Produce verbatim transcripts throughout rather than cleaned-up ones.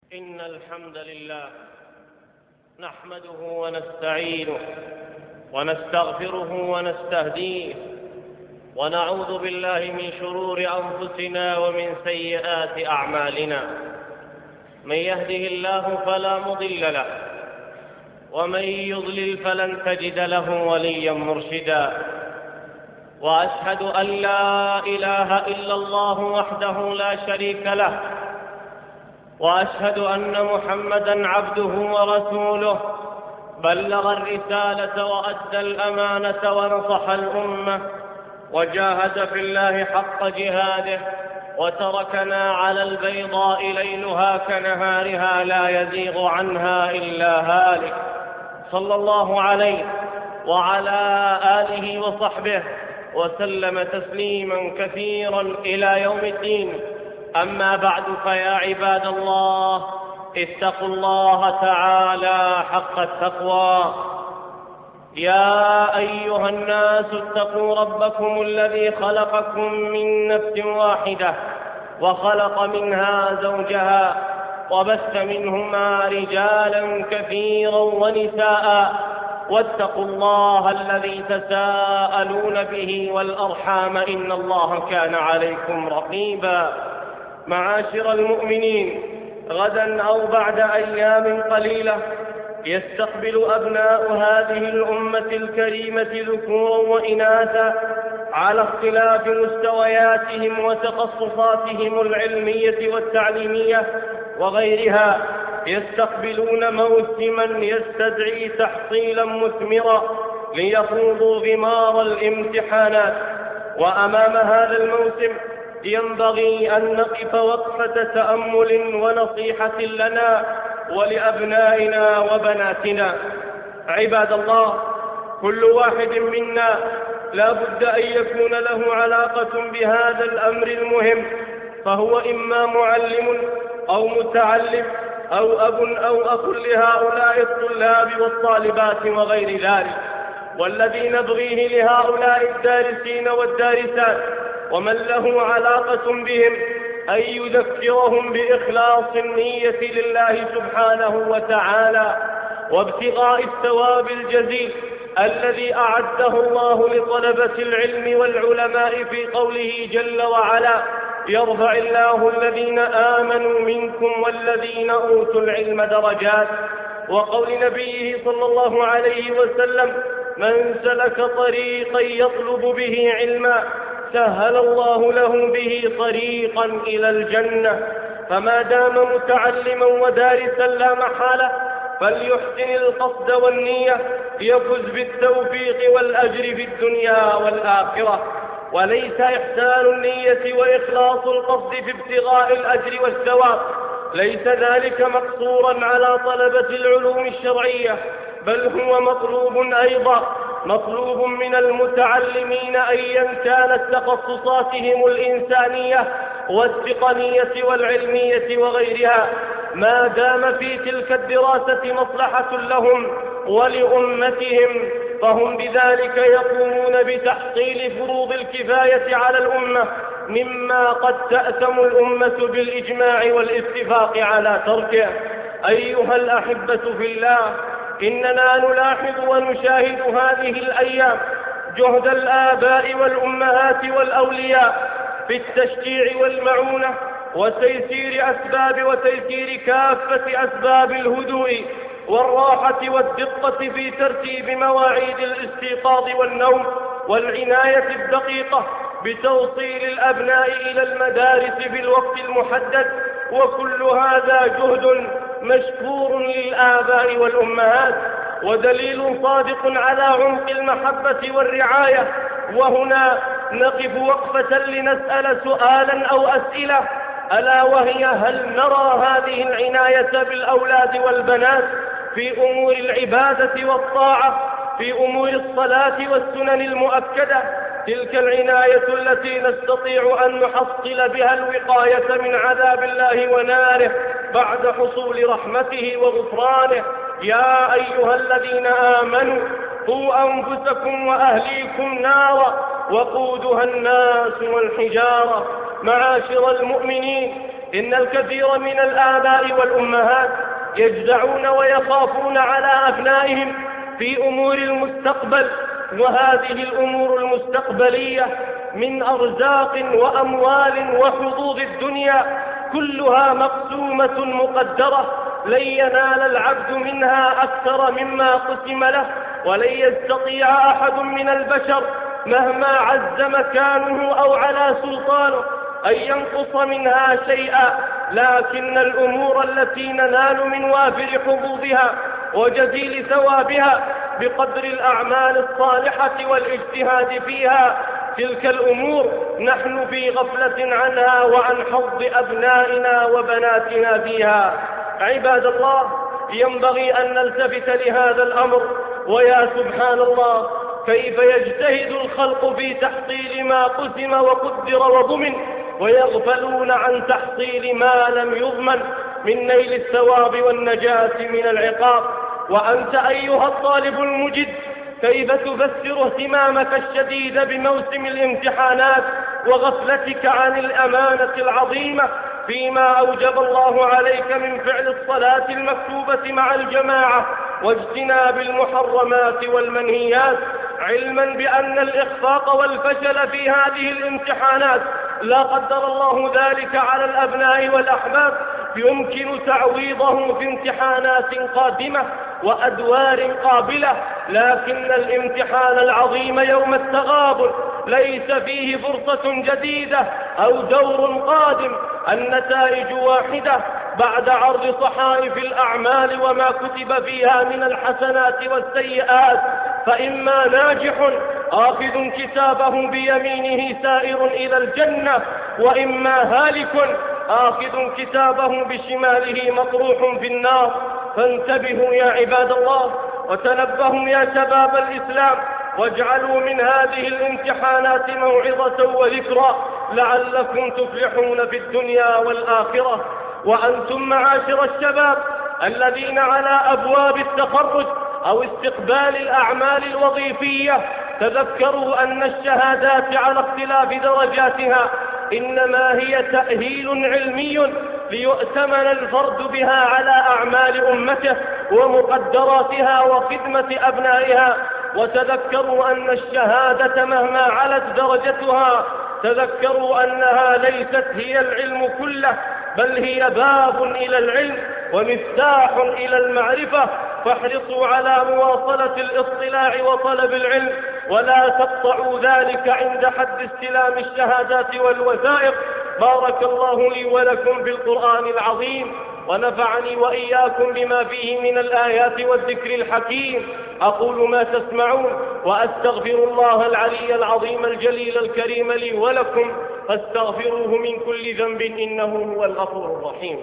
إن الحمد لله نحمده ونستعينه ونستغفره ونستهديه ونعوذ بالله من شرور أنفسنا ومن سيئات أعمالنا. من يهده الله فلا مضل له ومن يضلل فلن تجد له وليا مرشدا. وأشهد أن لا إله إلا الله وحده لا شريك له، وأشهد أن محمدًا عبده ورسوله، بلغ الرسالة وأدى الأمانة ونصح الأمة وجاهد في الله حق جهاده، وتركنا على البيضاء ليلها كنهارها لا يزيغ عنها إلا هالك، صلى الله عليه وعلى آله وصحبه وسلم تسليما كثيرا إلى يوم الدين. أما بعد، فيا عباد الله، اتقوا الله تعالى حق التقوى. يا أيها الناس اتقوا ربكم الذي خلقكم من نفس واحدة وخلق منها زوجها وبث منهما رجالا كثيرا ونساء، واتقوا الله الذي تساءلون به والأرحام إن الله كان عليكم رقيبا. معاشر المؤمنين، غدا أو بعد أيام قليلة يستقبل أبناء هذه الأمة الكريمة ذكورا وإناثا على اختلاف مستوياتهم وتخصصاتهم العلمية والتعليمية وغيرها، يستقبلون موسما يستدعي تحصيلا مثمرا ليخوضوا غمار الامتحانات. وأمام هذا الموسم ينبغي أن نقف وقفة تأمل ونصيحة لنا ولأبنائنا وبناتنا. عباد الله، كل واحد منا لا بد أن يكون له علاقة بهذا الأمر المهم، فهو إما معلم أو متعلم أو أب أو أخ لهؤلاء الطلاب والطالبات وغير ذلك. والذي نبغيه لهؤلاء الدارسين والدارسات ومن له علاقة بهم أن يذكرهم بإخلاص النية لله سبحانه وتعالى وابتغاء الثواب الجزيل الذي أعده الله لطلبة العلم والعلماء في قوله جل وعلا: يرفع الله الذين آمنوا منكم والذين أوتوا العلم درجات. وقول نبيه صلى الله عليه وسلم: من سلك طريقا يطلب به علما سهل الله له به طريقا إلى الجنة. فما دام متعلما ودارسا لا محالة فليحسن القصد والنية يفز بالتوفيق والأجر في الدنيا والآخرة. وليس إحسان النية وإخلاص القصد في ابتغاء الأجر والثواب، ليس ذلك مقصورا على طلبة العلوم الشرعية، بل هو مطلوب أيضا، مطلوب من المتعلمين أيا كانت تخصصاتهم الإنسانية والتقنية والعلمية وغيرها، ما دام في تلك الدراسة مصلحة لهم ولأمتهم، فهم بذلك يقومون بتحصيل فروض الكفاية على الأمة، مما قد تأثم الأمة بالإجماع والاتفاق على تركه. أيها الأحبة في الله، إننا نلاحظ ونشاهد هذه الأيام جهد الآباء والأمهات والأولياء في التشجيع والمعونة وتيسير أسباب وتيسير كافة أسباب الهدوء والراحة والدقة في ترتيب مواعيد الاستيقاظ والنوم، والعناية الدقيقة بتوصيل الأبناء إلى المدارس بالوقت المحدد. وكل هذا جهد مشكور للآباء والأمهات ودليل صادق على عمق المحبة والرعاية. وهنا نقف وقفة لنسأل سؤالا أو أسئلة، ألا وهي: هل نرى هذه العناية بالأولاد والبنات في أمور العبادة والطاعة، في أمور الصلاة والسنن المؤكدة، تلك العناية التي نستطيع أن نحصل بها الوقاية من عذاب الله وناره بعد حصول رحمته وغفرانه؟ يا أيها الذين آمنوا قوا أنفسكم وأهليكم نارا وقودها الناس والحجارة. معاشر المؤمنين، إن الكثير من الآباء والأمهات يجزعون ويخافون على أبنائهم في أمور المستقبل، وهذه الأمور المستقبلية من أرزاق وأموال وحظوظ الدنيا كلها مقسومة مقدرة، لن ينال العبد منها أكثر مما قسم له، ولن يستطيع أحد من البشر مهما عز مكانه أو على سلطانه أن ينقص منها شيئا. لكن الأمور التي ننال من وافر حظوظها وجزيل ثوابها بقدر الأعمال الصالحة والاجتهاد فيها، تلك الأمور نحن في غفلة عنها وعن حظ أبنائنا وبناتنا فيها. عباد الله، ينبغي أن نلتفت لهذا الأمر، ويا سبحان الله كيف يجتهد الخلق في تحصيل ما قسم وقدر وضمن، ويغفلون عن تحصيل ما لم يضمن من نيل الثواب والنجاة من العقاب. وأنت أيها الطالب المجد كيف تفسر اهتمامك الشديد بموسم الامتحانات وغفلتك عن الأمانة العظيمة فيما أوجب الله عليك من فعل الصلاة المكتوبة مع الجماعة واجتناب المحرمات والمنهيات، علما بأن الإخفاق والفشل في هذه الامتحانات لا قدر الله ذلك على الأبناء والأحباب يمكن تعويضه في امتحانات قادمة وأدوار قابلة، لكن الامتحان العظيم يوم التغابن ليس فيه فرصة جديدة أو دور قادم، النتائج واحدة بعد عرض صحائف الأعمال وما كتب فيها من الحسنات والسيئات، فإما ناجح آخذ كتابه بيمينه سائر إلى الجنة، وإما هالك آخذ كتابه بشماله مطروح في النار. فانتبهوا يا عباد الله، وتنبهوا يا شباب الإسلام، واجعلوا من هذه الامتحانات موعظة وذكرى لعلكم تفلحون في الدنيا والآخرة. وأنتم معاشر الشباب الذين على أبواب التخرج أو استقبال الأعمال الوظيفية، تذكروا أن الشهادات على اختلاف درجاتها إنما هي تأهيل علمي ليؤتمن الفرد بها على أعمال أمته ومقدراتها وخدمة أبنائها. وتذكروا أن الشهادة مهما علت درجتها، تذكروا أنها ليست هي العلم كله، بل هي باب إلى العلم ومفتاح إلى المعرفة. فاحرصوا على مواصلة الاطلاع وطلب العلم، ولا تقطعوا ذلك عند حد استلام الشهادات والوثائق. بارك الله لي ولكم بالقرآن العظيم، ونفعني وإياكم بما فيه من الآيات والذكر الحكيم. أقول ما تسمعون، وأستغفر الله العلي العظيم الجليل الكريم لي ولكم، فاستغفروه من كل ذنب إنه هو الغفور الرحيم.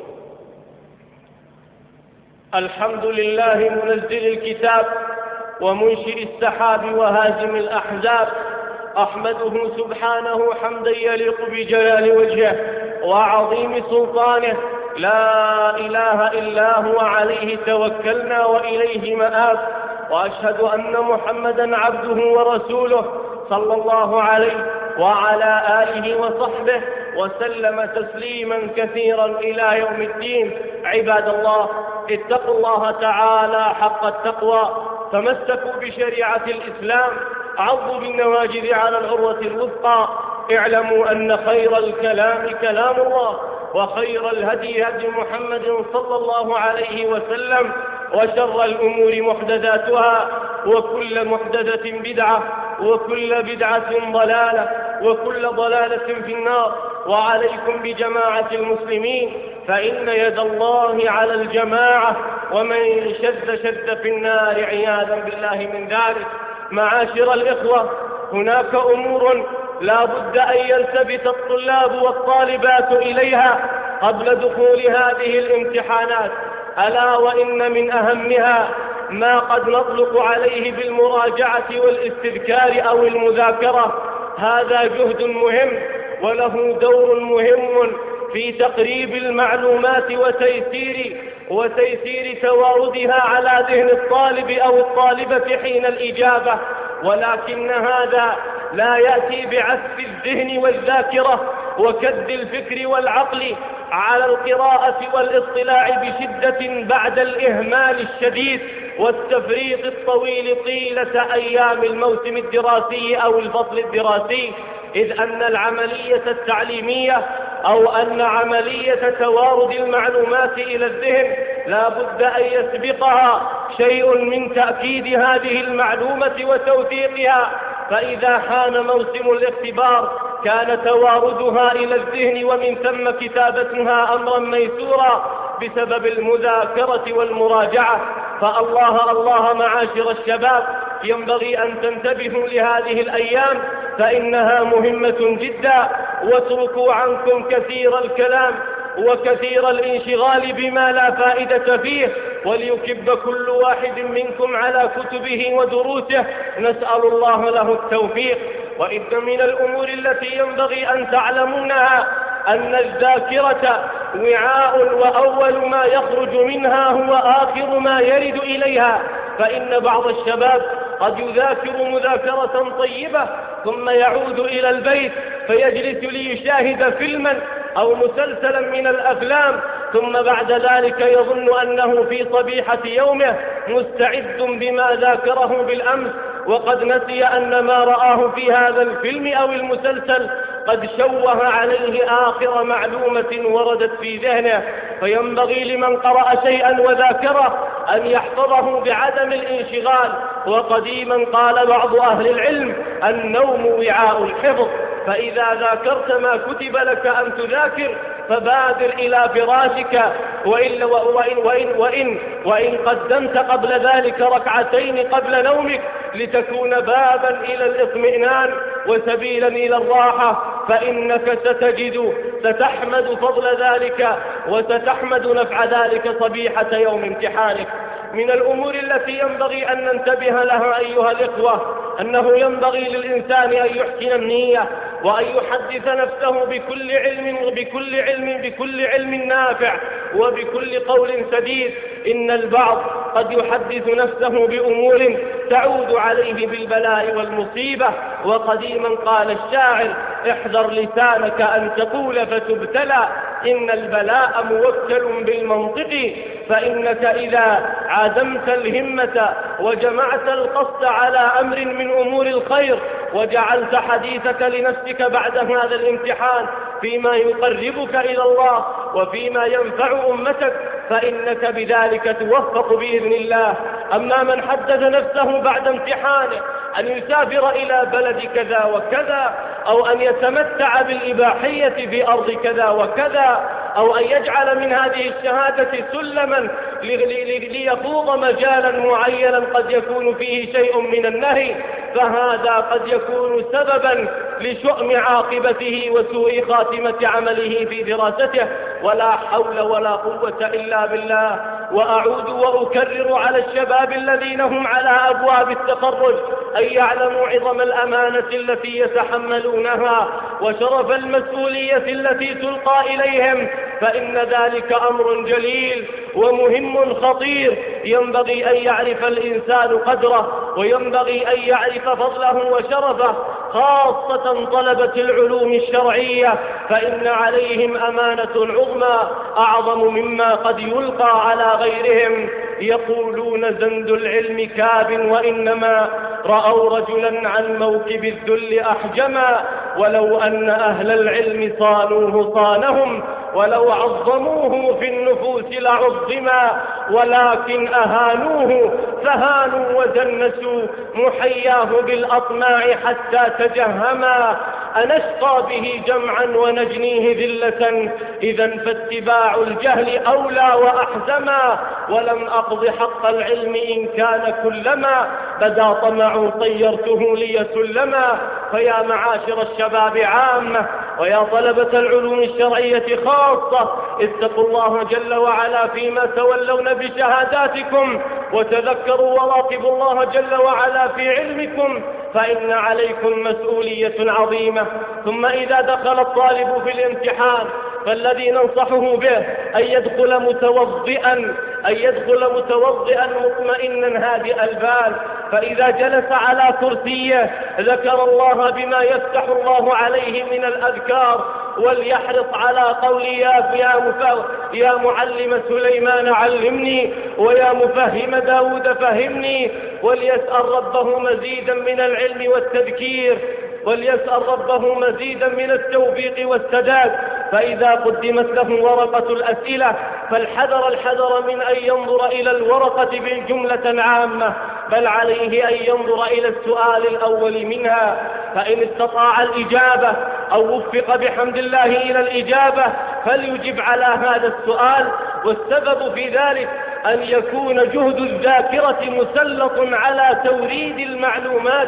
الحمد لله منزل الكتاب ومنشئ السحاب وهازم الأحزاب، أحمده سبحانه حمدا يليق بجلال وجهه وعظيم سلطانه، لا إله إلا هو عليه توكلنا وإليه مآب. وأشهد أن محمدا عبده ورسوله صلى الله عليه وعلى آله وصحبه وسلم تسليما كثيرا إلى يوم الدين. عباد الله، اتقوا الله تعالى حق التقوى، تمسكوا بشريعة الإسلام، عضوا بالنواجذ على العروة الوثقى. اعلموا أن خير الكلام كلام الله، وخير الهدي هدي محمد صلى الله عليه وسلم، وشر الأمور محدثاتها، وكل محدثة بدعة، وكل بدعة ضلالة، وكل ضلالة في النار. وعليكم بجماعة المسلمين، فإن يد الله على الجماعة، ومن شد شد في النار عياذا بالله من ذلك. معاشر الإخوة، هناك أمور لا بد أن يلتفت الطلاب والطالبات إليها قبل دخول هذه الامتحانات، ألا وإن من أهمها ما قد نطلق عليه بالمراجعة والاستذكار أو المذاكرة. هذا جهد مهم وله دور مهم في تقريب المعلومات وتيسير وتيسير تواردها على ذهن الطالب أو الطالبة حين الإجابة، ولكن هذا لا يأتي بعسف الذهن والذاكرة وكد الفكر والعقل، على القراءة والاطلاع بشدة بعد الإهمال الشديد والتفريط الطويل طيلة أيام الموسم الدراسي أو الفصل الدراسي، إذ أن العملية التعليمية أو أن عملية توارد المعلومات إلى الذهن لا بد أن يسبقها شيء من تأكيد هذه المعلومة وتوثيقها، فإذا حان موسم الاختبار كان تواردها إلى الذهن ومن ثم كتابتها أمرا ميسورا بسبب المذاكرة والمراجعة. فالله الله معاشر الشباب، ينبغي أن تنتبهوا لهذه الأيام فإنها مهمة جدا، واتركوا عنكم كثير الكلام وكثير الانشغال بما لا فائدة فيه، وليكب كل واحد منكم على كتبه ودروسه، نسأل الله له التوفيق. وإن من الأمور التي ينبغي أن تعلمونها أن الذاكرة وعاء، وأول ما يخرج منها هو آخر ما يرد إليها، فإن بعض الشباب قد يذاكر مذاكرة طيبة ثم يعود إلى البيت فيجلس ليشاهد فيلما أو مسلسلا من الأفلام، ثم بعد ذلك يظن أنه في صبيحة يومه مستعد بما ذاكره بالأمس، وقد نسي أن ما رآه في هذا الفيلم أو المسلسل قد شوه عليه آخر معلومة وردت في ذهنه. فينبغي لمن قرأ شيئا وذاكره أن يحفظه بعدم الانشغال. وقديما قال بعض أهل العلم: النوم وعاء الحفظ، فإذا ذاكرت ما كتب لك أن تذاكر فبادر إلى فراشك، وإن, وإن, وإن, وإن, وإن قدمت قبل ذلك ركعتين قبل نومك لتكون بابا إلى الاطمئنان وسبيلا إلى الراحة، فإنك ستجد ستحمد فضل ذلك وستحمد نفع ذلك صبيحة يوم امتحانك. من الأمور التي ينبغي أن ننتبه لها أيها الإخوة أنه ينبغي للإنسان أن يحسن النية وأن يحدث نفسه بكل علم وبكل علم بكل علم نافع وبكل قول سديد. إن البعض قد يحدث نفسه بأمور تعود عليه بالبلاء والمصيبة، وقديما قال الشاعر: احذر لسانك أن تقول فتبتلى، إن البلاء موكل بالمنطق، فإنك إذا عزمت الهمة وجمعت القصد على أمر من أمور الخير وجعلت حديثك لنفسك بعد هذا الامتحان فيما يقربك إلى الله وفيما ينفع أمتك فإنك بذلك توفق بإذن الله. أما من حدث نفسه بعد امتحانه أن يسافر إلى بلد كذا وكذا، أو أن يتمتع بالإباحية في أرض كذا وكذا، أو أن يجعل من هذه الشهادة سلما ليخوض مجالا معينا قد يكون فيه شيء من النهي، فهذا قد يكون سببا لشؤم عاقبته وسوء خاتمة عمله في دراسته. ولا حول ولا قوة إلا بالله. وأعود وأكرر على الشباب الذين هم على أبواب التخرج أن يعلموا عظم الأمانة التي يتحملونها وشرف المسؤولية التي تلقى إليهم، فإن ذلك أمر جليل ومهم خطير ينبغي أن يعرف الإنسان قدره وينبغي أن يعرف فضله وشرفه، خاصة طلبة العلوم الشرعية، فإن عليهم أمانة عظمى أعظم مما قد يلقى على غيرهم. يقولون: زند العلم كاب، وإنما رأوا رجلا عن موكب الذل أحجما، ولو أن أهل العلم صانوه صانهم، ولو عظموه في النفوس لعظما، ولكن أهانوه فهانوا ودنسوا محياه بالأطماع حتى تجهما. أنشقى به جمعا ونجنيه ذلة، إذا فاتباع الجهل أولى وأحزما، ولم أقض حق العلم إن كان كلما بدا طمع طيرته ليسلما. فيا معاشر الشباب عامة ويا طلبة العلوم الشرعية خاصة، اتقوا الله جل وعلا فيما تولون بشهاداتكم، وتذكروا وراقبوا الله جل وعلا في علمكم، فإن عليكم مسؤولية عظيمة. ثم إذا دخل الطالب في الامتحان فالذي ننصحه به أن يدخل متوضئا أن يدخل متوضئا مطمئنا هادئ البال، فإذا جلس على كرسيه ذكر الله بما يفتح الله عليه من الأذكار وليحرص على قولي يا, يا معلم سليمان علمني ويا مفهم داود فهمني، وليسأل ربه مزيدا من العلم والتذكير، وليسأل ربه مزيدا من التوفيق والسداد. فإذا قدمت له ورقة الأسئلة فالحذر الحذر من أن ينظر إلى الورقة بالجملة عامة، بل عليه أن ينظر إلى السؤال الأول منها، فإن استطاع الإجابة أو وفق بحمد الله إلى الإجابة فليجب على هذا السؤال. والسبب في ذلك أن يكون جهد الذاكرة مسلط على توريد المعلومات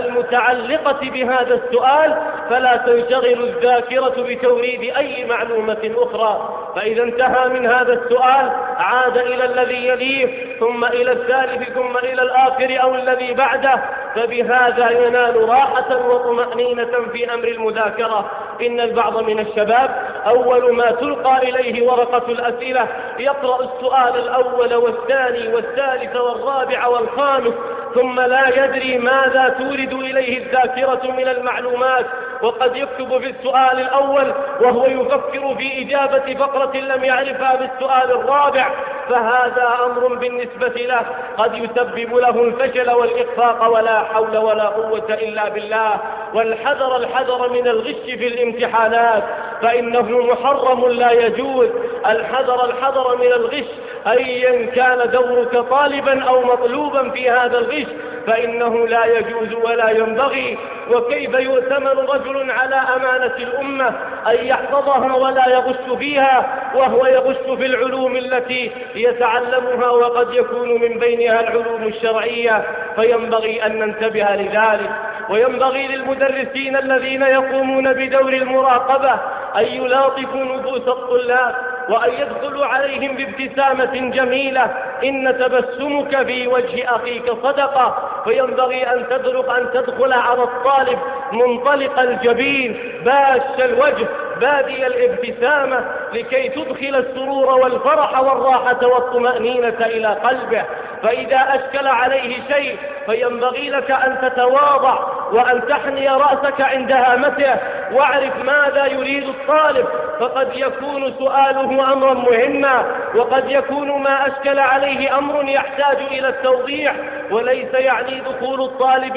المتعلقة بهذا السؤال، فلا تنشغل الذاكرة بتوريد أي معلومة أخرى. فإذا انتهى من هذا السؤال عاد إلى الذي يليه، ثم إلى الثالث، ثم إلى الآخر أو الذي بعده، فبهذا ينال راحة وطمأنينة في أمر المذاكرة. إن البعض من الشباب أول ما تلقى إليه ورقة الأسئلة يقرأ السؤال الأول والثاني والثالث والرابع والخامس، ثم لا يدري ماذا تورد إليه الذاكرة من المعلومات، وقد يكتب في السؤال الأول وهو يفكر في إجابة فقرة لم يعرفها بالسؤال الرابع، فهذا أمر بالنسبة له قد يسبب له الفشل والإخفاق، ولا حول ولا قوة إلا بالله. والحذر الحذر من الغش في الامتحانات، فإنه محرم لا يجوز. الحذر الحذر من الغش أيا كان دورك طالبا أو مطلوبا في هذا الغش، فإنه لا يجوز ولا ينبغي. وكيف يؤتمن رجل على أمانة الأمة أن يحفظها ولا يغش فيها وهو يغش في العلوم التي يتعلمها، وقد يكون من بينها العلوم الشرعية؟ فينبغي أن ننتبه لذلك. وينبغي للمدرسين الذين يقومون بدور المراقبة أن يلاطفوا نفوس الطلاب وأن يدخلوا عليهم بابتسامة جميلة. إن تبسمك في وجه أخيك صدقة، فينبغي أن تدرك أن تدخل على الطالب منطلق الجبين باش الوجه بادي الابتسامة، لكي تدخل السرور والفرح والراحة والطمأنينة إلى قلبه. فإذا أشكل عليه شيء فينبغي لك أن تتواضع وأن تحني رأسك عند هامته، واعرف ماذا يريد الطالب، فقد يكون سؤاله أمرا مهما، وقد يكون ما أشكل عليه أمر يحتاج إلى التوضيح. وليس يعني دخول الطالب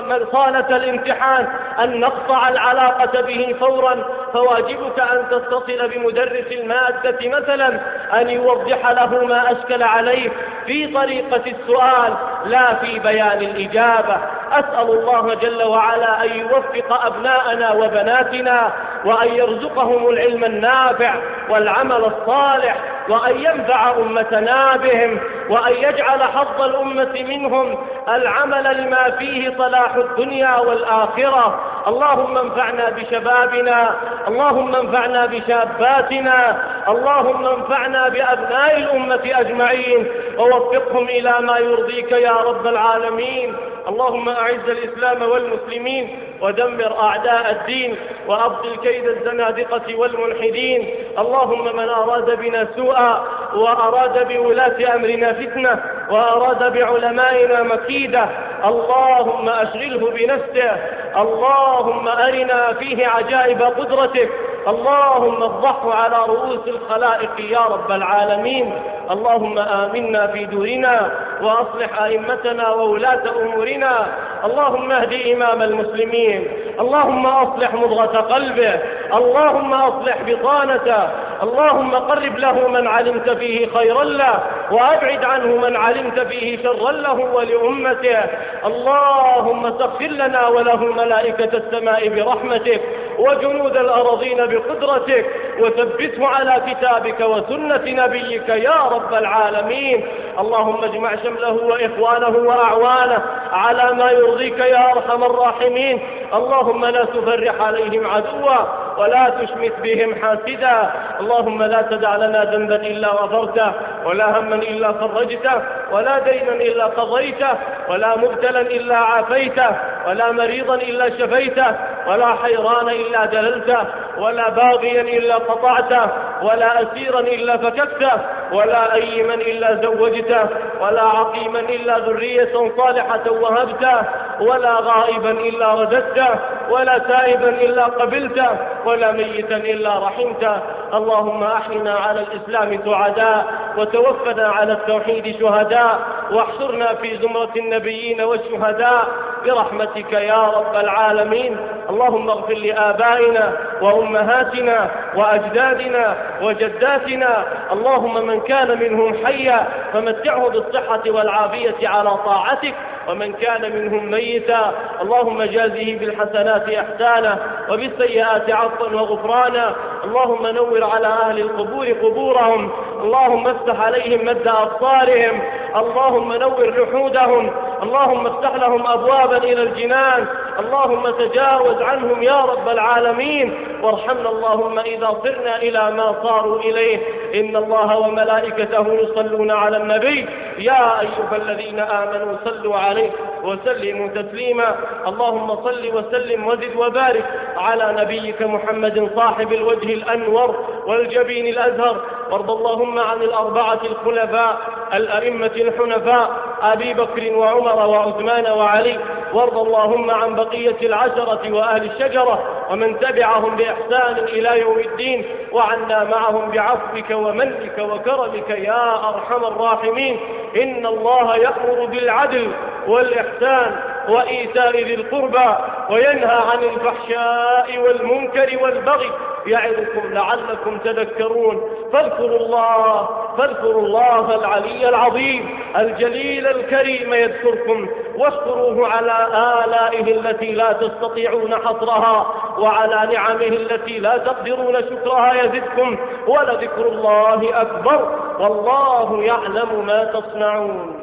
صالة الامتحان أن نقطع العلاقة به فورا، فواجبك أن تتصل بمدرس المادة مثلا أن يوضح له ما أشكل عليه في طريقة السؤال لا في بيان الإجابة. أسأل الله جل وعلا أن يوفق أبناءنا وبناتنا، وأن يرزقهم العلم النافع والعمل الصالح، وأن ينفع أمتنا بهم، وأن يجعل حظ الأمة منهم العمل لما فيه صلاح الدنيا والآخرة. اللهم انفعنا بشبابنا، اللهم انفعنا بشاباتنا، اللهم انفعنا بأبناء الأمة أجمعين، ووفقهم إلى ما يرضيك يا رب العالمين. اللهم أعز الإسلام والمسلمين، ودمر أعداء الدين، وأبطل كيد الزنادقة والملحدين. اللهم من أراد بنا سوءا وأراد بولاة أمرنا فتنة وأراد بعلمائنا مكيدة، اللهم أشغله بنفسه، اللهم أرنا فيه عجائب قدرتك، اللهم افضحه على رؤوس الخلائق يا رب العالمين. اللهم آمنا في دورنا، وأصلح أئمتنا وولاة أمورنا. اللهم اهد إمام المسلمين، اللهم أصلح مضغة قلبه، اللهم أصلح بطانته، اللهم قرب له من علمت فيه خيرا له، وأبعد عنه من علمت فيه شرا له ولأمته. اللهم سخر لنا وله ملائكة السماء برحمتك، وجنود الأرضين بقدرتك، وثبته على كتابك وسنة نبيك يا رب العالمين. اللهم اجمع شمله وإخوانه وأعوانه على ما يرضيك يا أرحم الراحمين. اللهم لا تفرح عليهم عدوا ولا تشمت بهم حاسدا. اللهم لا تدع لنا ذنبا إلا غفرته، ولا هما إلا فرجته، ولا دينا إلا قضيته، ولا مبتلا إلا عافيته، ولا مريضا إلا شفيته، ولا حيران إلا دللته، ولا باغيا إلا قطعته، ولا أسيرا إلا فككته، ولا أيما إلا زوجته، ولا عقيما إلا ذرية صالحة وهبته، ولا غائبا إلا رددته، ولا تائبا إلا قبلته، ولا ميتا إلا رحمته. اللهم أحينا على الإسلام سعداء، وتوفنا على التوحيد شهداء، واحشرنا في زمرة النبيين والشهداء برحمتك يا رب العالمين. اللهم اغفر لآبائنا وأمهاتنا وأجدادنا وجداتنا، اللهم من كان منهم حيا فمتعه بالصحة والعافية على طاعتك، ومن كان منهم ميتا اللهم جازه بالحسنات إحسانا وبالسيئات عفوا وغفرانا. اللهم نور على أهل القبور قبورهم، اللهم افتح عليهم مد أبصارهم، اللهم نور لحودهم، اللهم افتح لهم أبوابا إلى الجنان، اللهم تجاوز عنهم يا رب العالمين، وارحمنا اللهم إذا صرنا إلى ما صاروا إليه. إن الله وملائكته يصلون على النبي يا أيها الذين آمنوا صلوا عليه وسلموا تسليما. اللهم صل وسلم وزد وبارك على نبيك محمد صاحب الوجه الأنور والجبين الأزهر. وارض اللهم عن الأربعة الخلفاء الأئمة الحنفاء أبي بكر وعمر وعثمان وعلي. وارض اللهم عن بقية العشرة وأهل الشجرة ومن تبعهم بإحسان إلى يوم الدين، وعنا معهم بعفوك ومنك وكرمك يا أرحم الراحمين. إن الله يأمر بالعدل والإحسان وإيتاء ذي القربى وينهى عن الفحشاء والمنكر والبغي يعظكم لعلكم تذكرون. فاذكروا الله فاذكروا الله العلي العظيم الجليل الكريم يذكركم، واشكروه على آلائه التي لا تستطيعون حصرها، وعلى نعمه التي لا تقدرون شكرها يزدكم، ولذكر الله أكبر والله يعلم ما تصنعون.